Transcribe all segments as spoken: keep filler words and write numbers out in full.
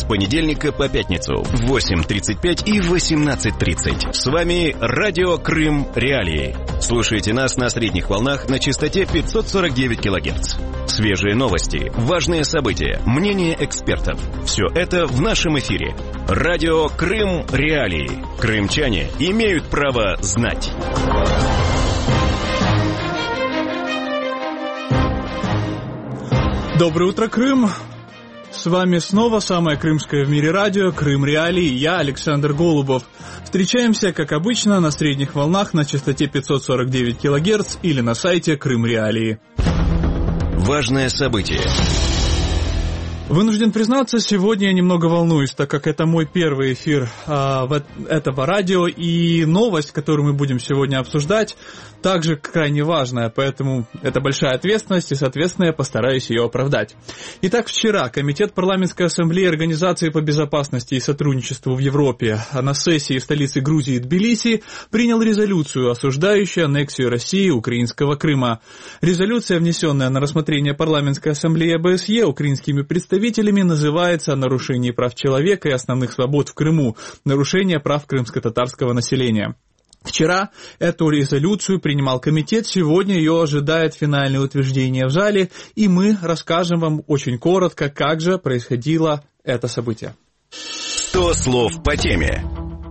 с понедельника по пятницу в восемь тридцать пять и восемнадцать тридцать. С вами Радио Крым Реалии. Слушайте нас на средних волнах на частоте пятьсот сорок девять килогерц. Свежие новости, важные события, мнения экспертов. Все это в нашем эфире. Радио Крым Реалии. Крымчане имеют право знать. Доброе утро, Крым! С вами снова самое крымское в мире радио «Крым Реалии». Я Александр Голубов. Встречаемся, как обычно, на средних волнах на частоте пятьсот сорок девять килогерц или на сайте «Крым Реалии». Важное событие. Вынужден признаться, сегодня я немного волнуюсь, так как это мой первый эфир а, в, этого радио, и новость, которую мы будем сегодня обсуждать, также крайне важная, поэтому это большая ответственность, и, соответственно, я постараюсь ее оправдать. Итак, вчера Комитет парламентской ассамблеи Организации по безопасности и сотрудничеству в Европе на сессии в столице Грузии Тбилиси принял резолюцию, осуждающую аннексию России украинского Крыма. Резолюция, внесенная на рассмотрение парламентской ассамблеи ОБСЕ украинскими представителями, называется «О нарушении прав человека и основных свобод в Крыму. Нарушение прав крымско-татарского населения». Вчера эту резолюцию принимал комитет, сегодня ее ожидает финальное утверждение в зале, и мы расскажем вам очень коротко, как же происходило это событие. сто слов по теме.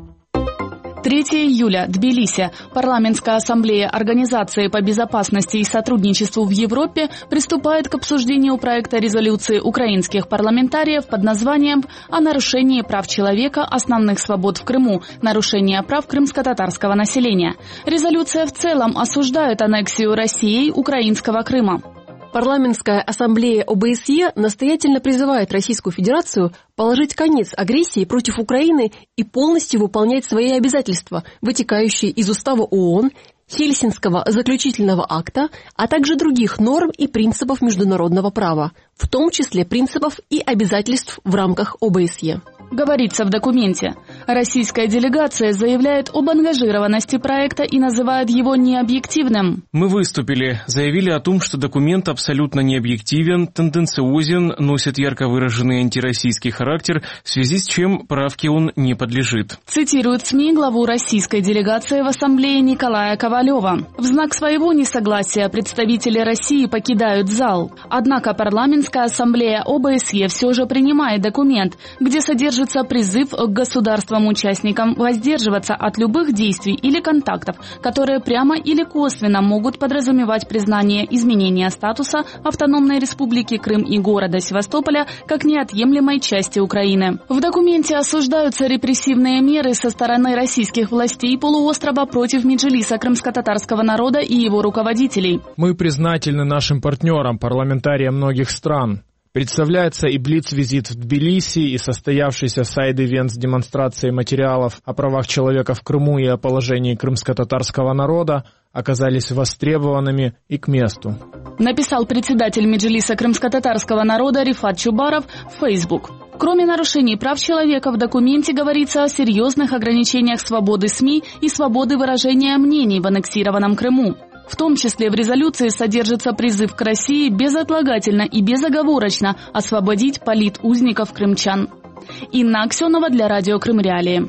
третьего июля, Тбилиси. Парламентская ассамблея Организации по безопасности и сотрудничеству в Европе приступает к обсуждению проекта резолюции украинских парламентариев под названием «О нарушении прав человека, основных свобод в Крыму, нарушение прав крымско-татарского населения». Резолюция в целом осуждает аннексию Россией украинского Крыма. Парламентская ассамблея ОБСЕ настоятельно призывает Российскую Федерацию положить конец агрессии против Украины и полностью выполнять свои обязательства, вытекающие из Устава ООН, Хельсинского заключительного акта, а также других норм и принципов международного права, в том числе принципов и обязательств в рамках ОБСЕ. Говорится в документе. Российская делегация заявляет об ангажированности проекта и называет его необъективным. Мы выступили, заявили о том, что документ абсолютно необъективен, тенденциозен, носит ярко выраженный антироссийский характер, в связи с чем правке он не подлежит. Цитирует СМИ главу российской делегации в Ассамблее Николая Ковалева. В знак своего несогласия представители России покидают зал. Однако парламентская ассамблея ОБСЕ все же принимает документ, где содержится призыв к государствам-участникам воздерживаться от любых действий или контактов, которые прямо или косвенно могут подразумевать признание изменения статуса автономной республики Крым и города Севастополя как неотъемлемой части Украины. В документе осуждаются репрессивные меры со стороны российских властей полуострова против Меджлиса крымско-татарского народа и его руководителей. Мы признательны нашим партнерам, парламентариям многих стран. Представляется и блиц-визит в Тбилиси, и состоявшийся сайд-ивент с демонстрацией материалов о правах человека в Крыму и о положении крымско-татарского народа оказались востребованными и к месту. Написал председатель Меджлиса крымско-татарского народа Рифат Чубаров в Facebook. Кроме нарушений прав человека, в документе говорится о серьезных ограничениях свободы СМИ и свободы выражения мнений в аннексированном Крыму. В том числе в резолюции содержится призыв к России безотлагательно и безоговорочно освободить политузников крымчан. Инна Аксенова для радио Крым Реалии.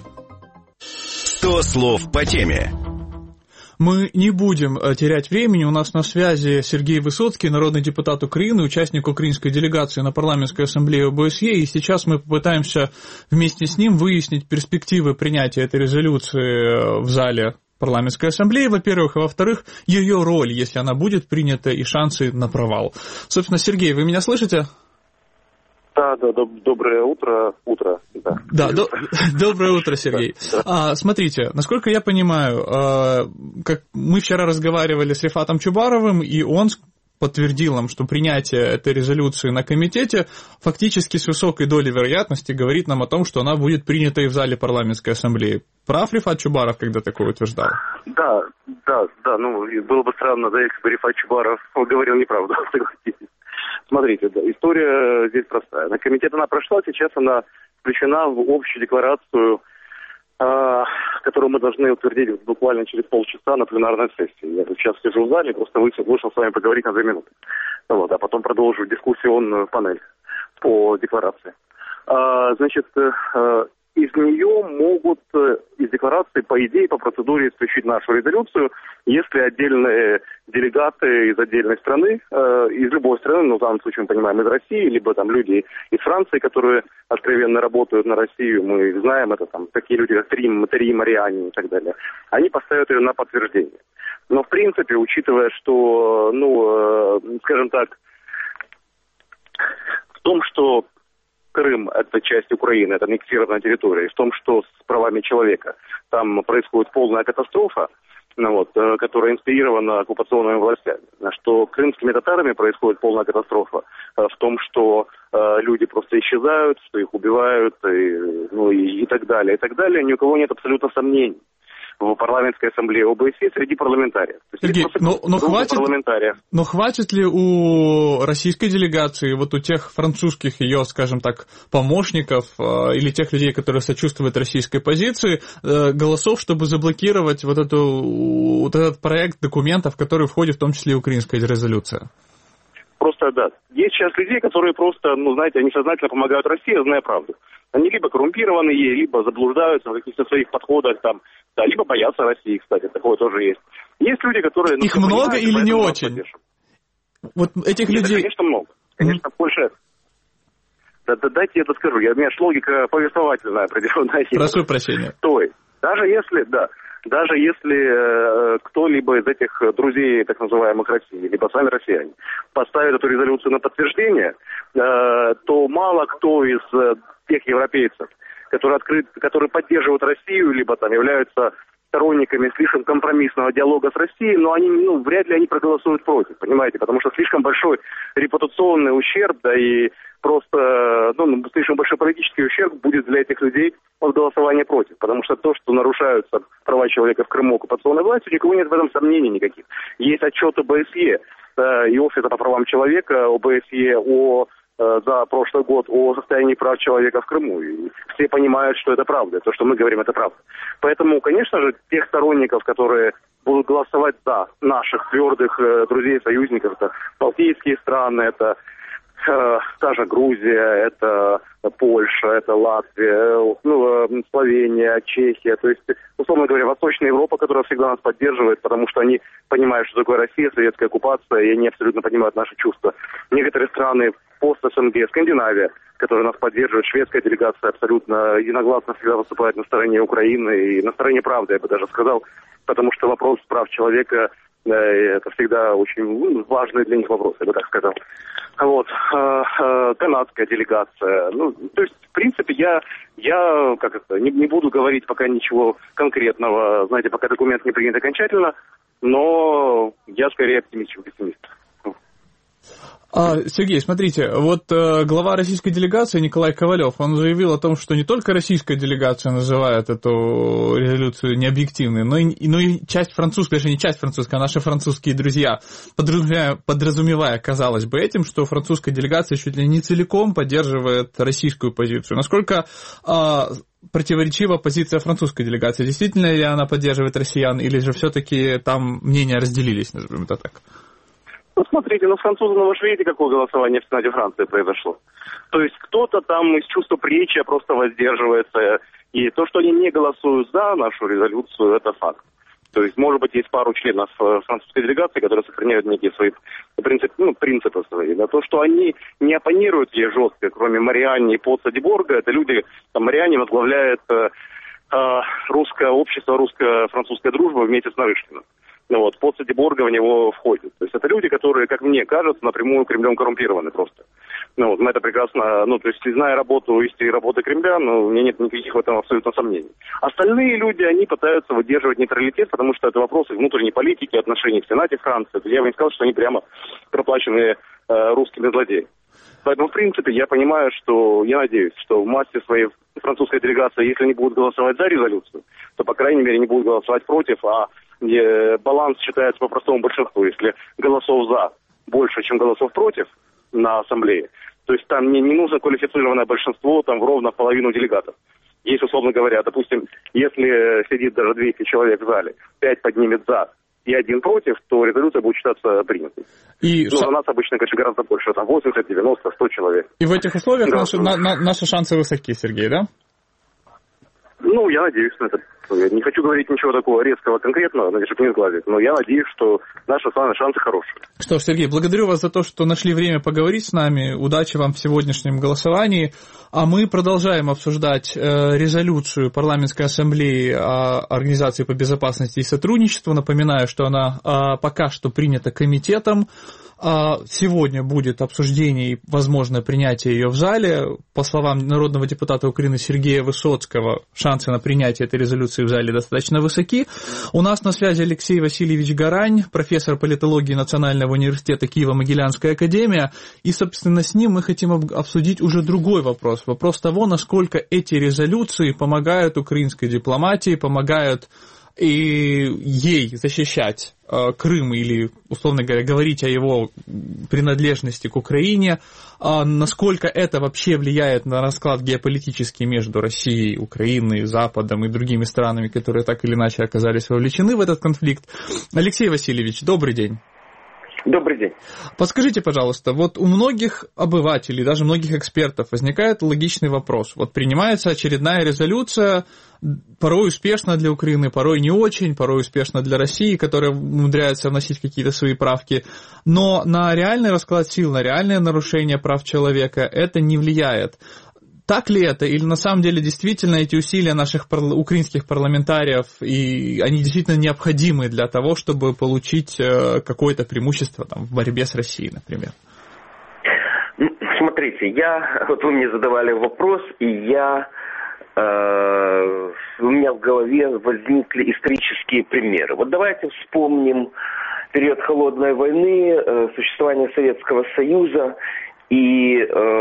сто слов по теме. Мы не будем терять времени. У нас на связи Сергей Высоцкий, народный депутат Украины, участник украинской делегации на парламентской ассамблее ОБСЕ. И сейчас мы попытаемся вместе с ним выяснить перспективы принятия этой резолюции в зале парламентской ассамблеи, во-первых, а во-вторых, ее роль, если она будет принята, и шансы на провал. Собственно, Сергей, вы меня слышите? Да, да, доб- доброе утро, утро, да. Да, до- доброе утро, Сергей. А, смотрите, насколько я понимаю, а, как мы вчера разговаривали с Рифатом Чубаровым, и он подтвердил нам, что принятие этой резолюции на комитете фактически с высокой долей вероятности говорит нам о том, что она будет принята и в зале парламентской ассамблеи. Прав Рифат Чубаров, когда такое утверждал? Да, да, да, ну, было бы странно, да, если бы Рифат Чубаров говорил неправду, согласитесь. Смотрите, да, история здесь простая. На комитет она прошла, сейчас она включена в общую декларацию, э, которую мы должны утвердить буквально через полчаса на пленарной сессии. Я сейчас сижу в зале, просто вышел с вами поговорить на две минуты. Вот, а потом продолжу дискуссионную панель по декларации. Значит, из нее могут, из декларации, по идее, по процедуре исключить нашу резолюцию, если отдельные делегаты из отдельной страны, из любой страны, ну, в данном случае мы понимаем, из России, либо там люди из Франции, которые откровенно работают на Россию, мы их знаем, это там такие люди, как Трим, Трим, Мариани и так далее, они поставят ее на подтверждение. Но, в принципе, учитывая, что, ну, скажем так, в том, что Крым – это часть Украины, это аннексированная территория, и в том, что с правами человека там происходит полная катастрофа, ну, вот, которая инспирирована оккупационными властями, что крымскими татарами происходит полная катастрофа в том, что э, люди просто исчезают, что их убивают, и, ну, и, и так далее, и так далее, ни у кого нет абсолютно сомнений в парламентской ассамблее ОБСЕ среди парламентариев. Сергей, но, но, хватит, но хватит ли у российской делегации, вот у тех французских ее, скажем так, помощников э, или тех людей, которые сочувствуют российской позиции, э, голосов, чтобы заблокировать вот, эту, вот этот проект документов, в который входит в том числе и украинская резолюция? Просто, да. Есть сейчас людей, которые просто, ну, знаете, они сознательно помогают России, зная правду. Они либо коррумпированные, либо заблуждаются в каких-то своих подходах, там, да, либо боятся России, кстати, такое тоже есть. Есть люди, которые... Ну, их много или не очень? Вот этих Нет, людей... конечно, много. Конечно, mm-hmm. больше... Да, да, дайте я это скажу. Я, у меня же логика повествовательная определенная. Прошу прощения. То есть, даже если, да, даже если э, кто-либо из этих друзей, так называемых России, либо сами россияне, поставит эту резолюцию на подтверждение, э, то мало кто из э, тех европейцев, которые, открыт, которые поддерживают Россию, либо там являются сторонниками слишком компромиссного диалога с Россией, но они, ну, вряд ли они проголосуют против, понимаете, потому что слишком большой репутационный ущерб, да и просто, ну, слишком большой политический ущерб будет для этих людей от голосования против, потому что то, что нарушаются права человека в Крыму оккупационной властью, никого нет в этом сомнений никаких. Есть отчет ОБСЕ э, и Офиса по правам человека ОБСЕ о за прошлый год о состоянии прав человека в Крыму. И все понимают, что это правда. То, что мы говорим, это правда. Поэтому, конечно же, тех сторонников, которые будут голосовать за наших твердых э, друзей, союзников, это балтийские страны, это э, та же Грузия, это Польша, это Латвия, ну, э, Словения, Чехия. То есть, условно говоря, Восточная Европа, которая всегда нас поддерживает, потому что они понимают, что такое Россия, советская оккупация, и они абсолютно понимают наши чувства. Некоторые страны пост-СНГ, Скандинавия, которая нас поддерживает, шведская делегация абсолютно единогласно всегда выступает на стороне Украины и на стороне правды, я бы даже сказал, потому что вопрос прав человека э, это всегда очень, ну, важный для них вопрос, я бы так сказал. Вот, э, э, канадская делегация, ну, то есть, в принципе, я, я как это, не, не буду говорить пока ничего конкретного, знаете, пока документ не принят окончательно, но я скорее оптимист, чем пессимист. А, Сергей, смотрите, вот э, глава российской делегации Николай Ковалев, он заявил о том, что не только российская делегация называет эту резолюцию необъективной, но и, но и часть французская, даже не часть французская, а наши французские друзья, подразумевая, подразумевая, казалось бы, этим, что французская делегация чуть ли не целиком поддерживает российскую позицию. Насколько э, противоречива позиция французской делегации? Действительно ли она поддерживает россиян, или же все-таки там мнения разделились, назовем это так? Ну, смотрите, ну, с французами вы же видите, какое голосование в Сенате Франции произошло. То есть кто-то там из чувства приличия просто воздерживается. И то, что они не голосуют за нашу резолюцию, это факт. То есть, может быть, есть пару членов французской делегации, которые сохраняют некие свои принципы, ну, принципы свои. Но то, что они не оппонируют ей жестко, кроме Мариани и Поца ди Борга, это люди, там, Мариани возглавляет э, русское общество, русско-французская дружба вместе с Нарышкиным. Ну, вот, Поца ди Борга в него входит. То есть это люди, которые, как мне кажется, напрямую Кремлем коррумпированы просто. Ну, вот, мы это прекрасно, ну, то есть, зная работу, истинной работы Кремля, ну, у меня нет никаких в этом абсолютно сомнений. Остальные люди, они пытаются выдерживать нейтралитет, потому что это вопросы внутренней политики, отношений в Сенате Франции. Я бы не сказал, что они прямо проплаченные э, русскими злодеями. Поэтому, в принципе, я понимаю, что, я надеюсь, что в массе своей французской делегации, если они будут голосовать за резолюцию, то, по крайней мере, не будут голосовать против, а э, баланс считается по простому большинству. Если голосов за больше, чем голосов против на ассамблее, то есть там не, не нужно квалифицированное большинство, там ровно в половину делегатов. Если, условно говоря, допустим, если сидит даже двести человек в зале, пять поднимет за, и один против, то резолюция будет считаться принятой. И ну, ша... у нас обычно, конечно, гораздо больше, там восемьдесят, девяносто, сто человек. И в этих условиях да, наши, на, на, наши шансы высоки, Сергей, да? Ну, я надеюсь на это. Я не хочу говорить ничего такого резкого, конкретного, чтобы не сглазить, но я надеюсь, что наши шансы хорошие. Что ж, Сергей, благодарю вас за то, что нашли время поговорить с нами. Удачи вам в сегодняшнем голосовании. А мы продолжаем обсуждать э, резолюцию Парламентской ассамблеи Организации по безопасности и сотрудничеству. Напоминаю, что она э, пока что принята комитетом. Сегодня будет обсуждение и возможное принятие ее в зале. По словам народного депутата Украины Сергея Высоцкого, шансы на принятие этой резолюции в зале достаточно высоки. У нас на связи Алексей Васильевич Гарань, профессор политологии Национального университета Киево-Могилянская академия. И, собственно, с ним мы хотим обсудить уже другой вопрос. Вопрос того, насколько эти резолюции помогают украинской дипломатии, помогают и ей защищать э, Крым или, условно говоря, говорить о его принадлежности к Украине, э, насколько это вообще влияет на расклад геополитический между Россией, Украиной, Западом и другими странами, которые так или иначе оказались вовлечены в этот конфликт. Алексей Васильевич, добрый день. Добрый день. Подскажите, пожалуйста, вот у многих обывателей, даже многих экспертов возникает логичный вопрос. Вот принимается очередная резолюция, порой успешно для Украины, порой не очень, порой успешно для России, которая умудряется вносить какие-то свои правки, но на реальный расклад сил, на реальное нарушение прав человека это не влияет. Так ли это? Или на самом деле действительно эти усилия наших парла- украинских парламентариев, и они действительно необходимы для того, чтобы получить э, какое-то преимущество там, в борьбе с Россией, например? Смотрите, я, вот вы мне задавали вопрос, и я, э, у меня в голове возникли исторические примеры. Вот давайте вспомним период Холодной войны, э, существование Советского Союза и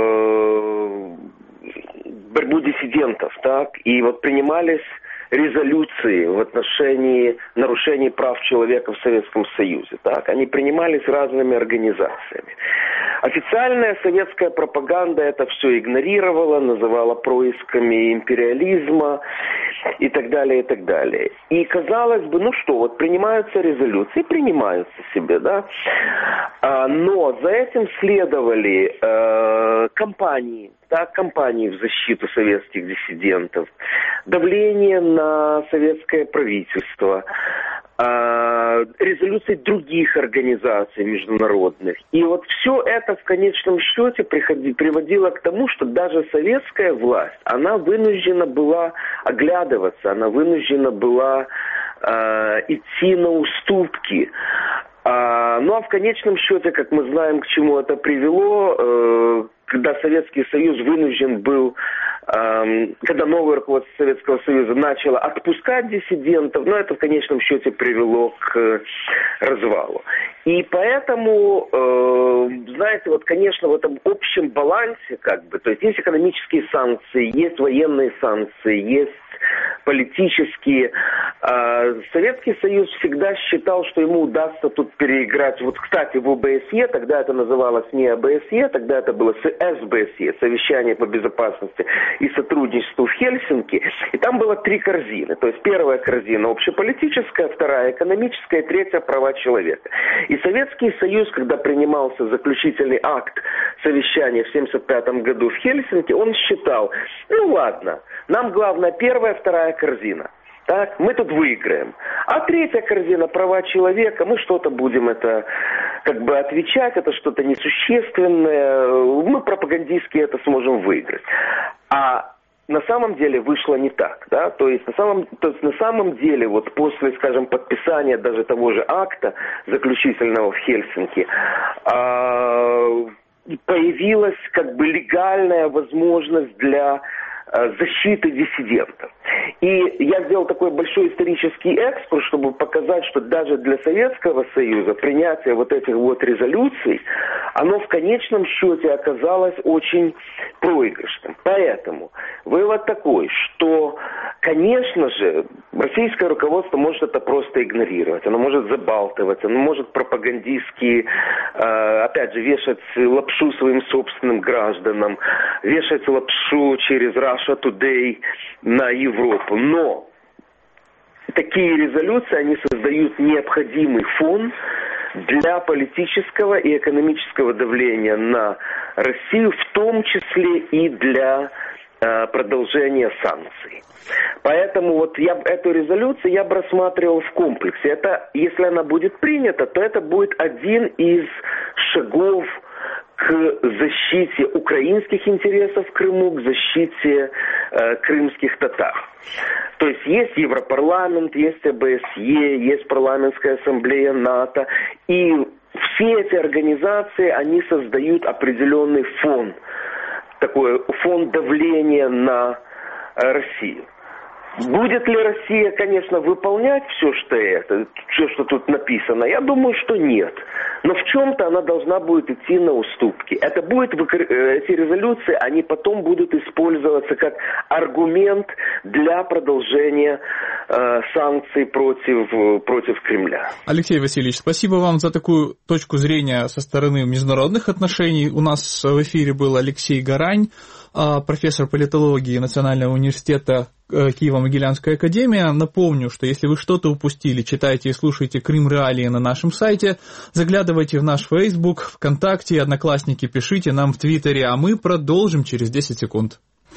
э, борьбу диссидентов, так, и вот принимались резолюции в отношении нарушений прав человека в Советском Союзе, так, они принимались разными организациями. Официальная советская пропаганда это все игнорировала, называла происками империализма и так далее, и так далее. И казалось бы, ну что, вот принимаются резолюции, принимаются себе, да, а, но за этим следовали э, кампании, да, кампании в защиту советских диссидентов, давление на советское правительство, резолюции других организаций международных. И вот все это в конечном счете приходи, приводило к тому, что даже советская власть, она вынуждена была оглядываться, она вынуждена была э, идти на уступки. А, ну а в конечном счете, как мы знаем, к чему это привело, э, когда Советский Союз вынужден был, э, когда новое руководство Советского Союза начало отпускать диссидентов, но это в конечном счете привело к развалу. И поэтому, э, знаете, вот, конечно, в этом общем балансе, как бы, то есть есть экономические санкции, есть военные санкции, есть политические. Советский Союз всегда считал, что ему удастся тут переиграть. Вот, кстати, в ОБСЕ, тогда это называлось не ОБСЕ, тогда это было СБСЕ, Совещание по безопасности и сотрудничеству в Хельсинки. И там было три корзины. То есть первая корзина общеполитическая, вторая экономическая, и третья права человека. И Советский Союз, когда принимался заключительный акт совещания в семьдесят пятом году в Хельсинки, он считал, ну ладно, нам главное первая, вторая корзина. Так, мы тут выиграем. А третья корзина права человека, мы что-то будем это как бы отвечать, это что-то несущественное, мы пропагандистски это сможем выиграть. А на самом деле вышло не так, да, то есть на самом, то есть на самом деле вот после, скажем, подписания даже того же акта заключительного в Хельсинки, а, появилась как бы легальная возможность для защиты диссидентов. И я сделал такой большой исторический экскурс, чтобы показать, что даже для Советского Союза принятие вот этих вот резолюций, оно в конечном счете оказалось очень проигрышным. Поэтому вывод такой, что, конечно же, российское руководство может это просто игнорировать, оно может забалтывать, оно может пропагандистски, опять же, вешать лапшу своим собственным гражданам, вешать лапшу через Russia Today на Европу. Но такие резолюции, они создают необходимый фон для политического и экономического давления на Россию, в том числе и для э, продолжения санкций. Поэтому вот я эту резолюцию я бы рассматривал в комплексе. Это, если она будет принята, то это будет один из шагов к защите украинских интересов в Крыму, к защите э, крымских татар. То есть есть Европарламент, есть ОБСЕ, есть парламентская ассамблея НАТО, и все эти организации, они создают определенный фон, такой фон давления на Россию. Будет ли Россия, конечно, выполнять все, что это, все, что тут написано? Я думаю, что нет. Но в чем-то она должна будет идти на уступки. Это будет, эти резолюции, они потом будут использоваться как аргумент для продолжения э, санкций против, против Кремля. Алексей Васильевич, спасибо вам за такую точку зрения со стороны международных отношений. У нас в эфире был Алексей Горань, профессор политологии Национального университета Киево-Могилянская академия. Напомню, что если вы что-то упустили, читайте и слушайте Крым Реалии на нашем сайте, заглядывайте в наш Facebook, ВКонтакте, Одноклассники, пишите нам в Твиттере, а мы продолжим через десять секунд.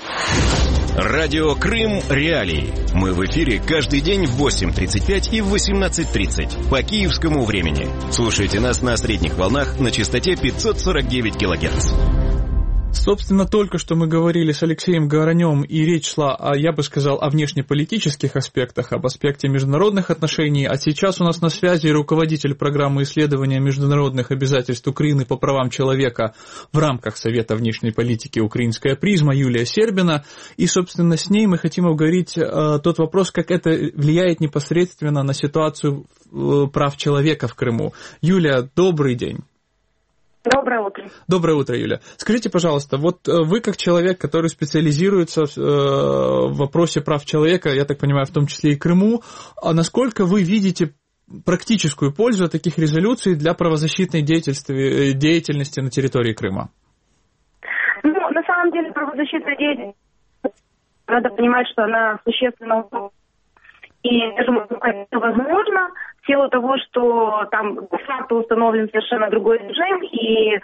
Радио Крым Реалии. Мы в эфире каждый день в восемь тридцать пять и в восемнадцать тридцать по киевскому времени. Слушайте нас на средних волнах на частоте пятьсот сорок девять килогерц. Собственно, только что мы говорили с Алексеем Горанем, и речь шла, о, я бы сказал, о внешнеполитических аспектах, об аспекте международных отношений, а сейчас у нас на связи руководитель программы исследования международных обязательств Украины по правам человека в рамках Совета внешней политики «Украинская призма» Юлия Сербина, и, собственно, с ней мы хотим обговорить э, тот вопрос, как это влияет непосредственно на ситуацию э, прав человека в Крыму. Юлия, добрый день. Доброе утро. Доброе утро, Юля. Скажите, пожалуйста, вот вы как человек, который специализируется в вопросе прав человека, я так понимаю, в том числе и Крыму, а насколько вы видите практическую пользу от таких резолюций для правозащитной деятельности, деятельности на территории Крыма? Ну, на самом деле, правозащитная деятельность, надо понимать, что она существенно и даже это возможно в силу того, что там де-факто установлен совершенно другой режим, и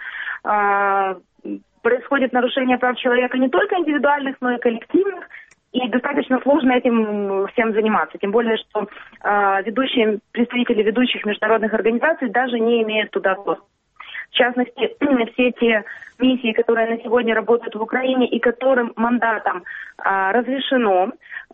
э, происходит нарушение прав человека не только индивидуальных, но и коллективных, и достаточно сложно этим всем заниматься. Тем более, что э, ведущие, представители ведущих международных организаций даже не имеют туда доступа. В частности, все те миссии, которые на сегодня работают в Украине и которым мандатом э, разрешено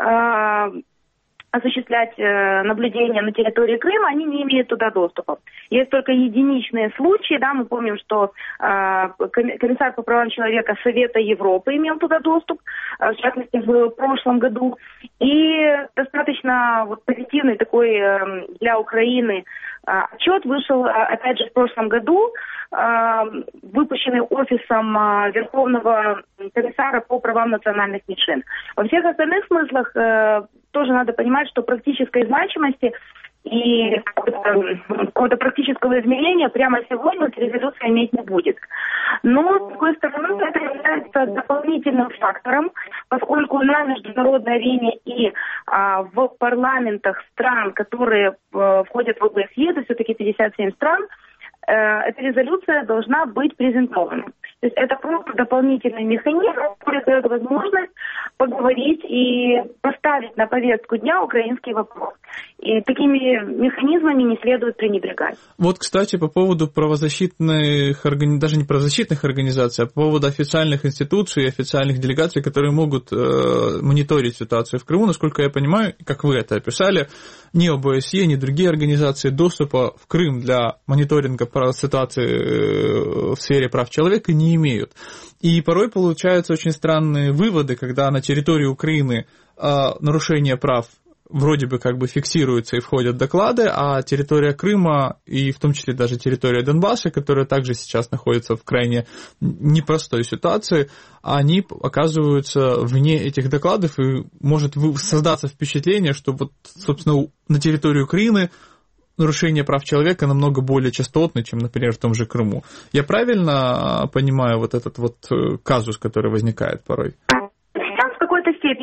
э, осуществлять э, наблюдение на территории Крыма, они не имеют туда доступа. Есть только единичные случаи, да, мы помним, что э, комиссар по правам человека Совета Европы имел туда доступ, э, в частности, в прошлом году. И достаточно вот, позитивный такой э, для Украины э, отчет вышел, э, опять же, в прошлом году, э, выпущенный офисом э, Верховного комиссара по правам национальных меньшин. Во всех остальных смыслах э, тоже надо понимать, что практической значимости и какого-то практического измерения прямо сегодня резолюция иметь не будет. Но, с другой стороны, это является дополнительным фактором, поскольку на международной арене и а, в парламентах стран, которые а, входят в ОБСЕ, это все-таки пятьдесят семь стран, эта резолюция должна быть презентована. То есть это просто дополнительный механизм, который дает возможность поговорить и поставить на повестку дня украинский вопрос. И такими механизмами не следует пренебрегать. Вот, кстати, по поводу правозащитных, даже не правозащитных организаций, а по поводу официальных институций и официальных делегаций, которые могут э, мониторить ситуацию в Крыму, насколько я понимаю, как вы это описали, ни ОБСЕ, ни другие организации доступа в Крым для мониторинга ситуации в сфере прав человека не имеют. И порой получаются очень странные выводы, когда на территории Украины э, нарушение прав вроде бы как бы фиксируются и входят доклады, а территория Крыма и в том числе даже территория Донбасса, которая также сейчас находится в крайне непростой ситуации, они оказываются вне этих докладов, и может создаться впечатление, что вот, собственно, на территории Украины нарушение прав человека намного более частотны, чем, например, в том же Крыму. Я правильно понимаю вот этот вот казус, который возникает порой? В какой-то степени мы все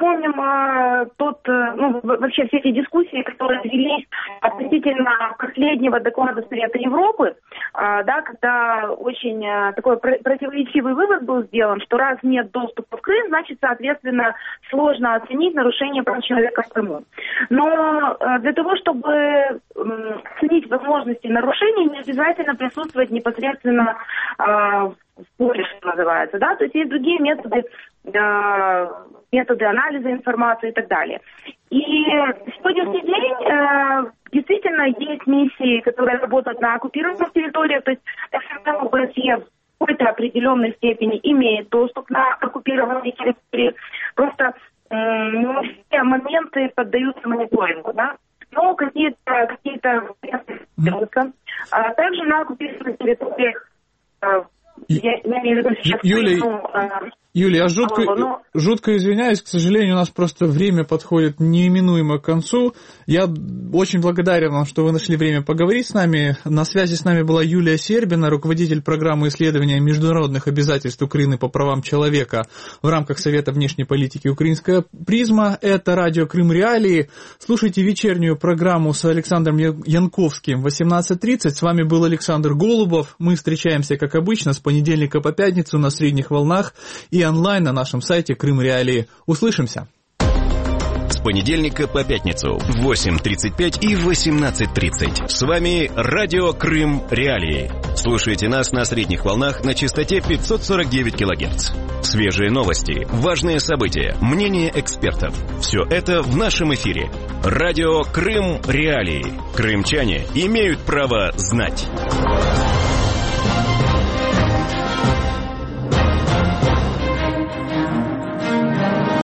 помним э, тот, э, ну, вообще все эти дискуссии, которые велись относительно последнего доклада Совета Европы, э, да, когда очень э, такой противоречивый вывод был сделан, что раз нет доступа в Крым, значит, соответственно, сложно оценить нарушение прав человека в Крыму. Но э, для того, чтобы э, оценить возможности нарушений, не обязательно присутствовать непосредственно э, в поле, что называется, да, то есть есть другие методы, э, методы анализа информации и так далее. И сегодняшний день э, действительно есть миссии, которые работают на оккупированных территориях, то есть ОБСЕ в какой-то определенной степени имеет доступ на оккупированные территории, просто э, не все моменты поддаются мониторингу, да. Но какие-то какие-то mm-hmm. а также на оккупированных территориях э, я, я имею в виду сейчас Юлия, ну, э, Юлия, я жутко, но... жутко извиняюсь, к сожалению, у нас просто время подходит неименуемо к концу. Я очень благодарен вам, что вы нашли время поговорить с нами. На связи с нами была Юлия Сербина, руководитель программы исследования международных обязательств Украины по правам человека в рамках Совета внешней политики «Украинская призма». Это радио «Крым Реалии». Слушайте вечернюю программу с Александром Янковским в восемнадцать тридцать. С вами был Александр Голубов. Мы встречаемся, как обычно, с понедельника по пятницу на средних волнах и онлайн на нашем сайте Крым Реалии. Услышимся. С понедельника по пятницу в восемь тридцать пять и восемнадцать тридцать. С вами радио Крым Реалии. Слушайте нас на средних волнах на частоте пятьсот сорок девять килогерц. Свежие новости, важные события, мнения экспертов. Все это в нашем эфире. Радио Крым Реалии. Крымчане имеют право знать.